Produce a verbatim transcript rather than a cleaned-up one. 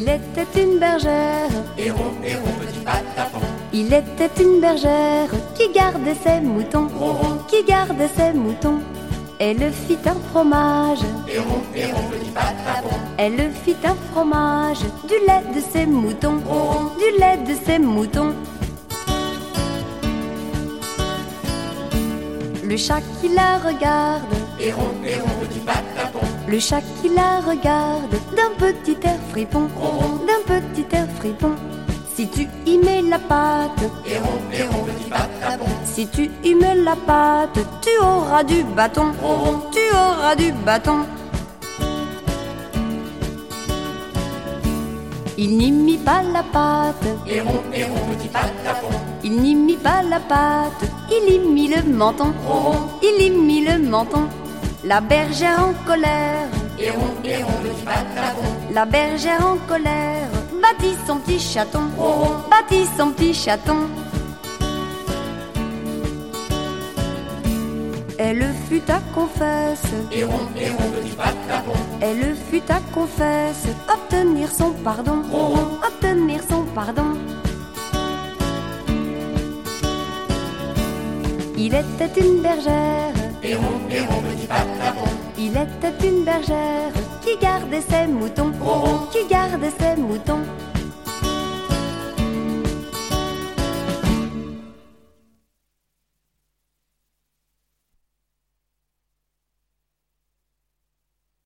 Il était une bergère, Héron, héron, petit patapon. il était une bergère qui gardait ses moutons, Ronron, qui gardait ses moutons. Elle fit un fromage, héron, héron, petit patapon. elle fit un fromage, du lait de ses moutons, Ronron, du lait de ses moutons. Le chat qui la regarde, héron, héron, petit patapon. le chat qui la regarde, d'un petit air fripon, Ronron, d'un petit air fripon. Si tu y mets la pâte, héron, héron, petit patapon. si tu y mets la pâte, tu auras du bâton, Ronron, tu auras du bâton. Il n'y mit pas la pâte, héron, héron, petit patapon. il n'y mit pas la pâte, il y mit le menton, Ronron, il y mit le menton. La bergère en colère, héron, héron, petit patapon. la bergère en colère, bâtit son petit chaton, Ronron, bâtit son petit chaton. Elle fut à confesse, héron, héron, petit patapon. elle fut à confesse, obtenir son pardon, Ronron, obtenir son pardon. Il était une bergère, héron, héron, petit patapon. il était une bergère qui gardait ses moutons, Ronron, qui gardait ses moutons.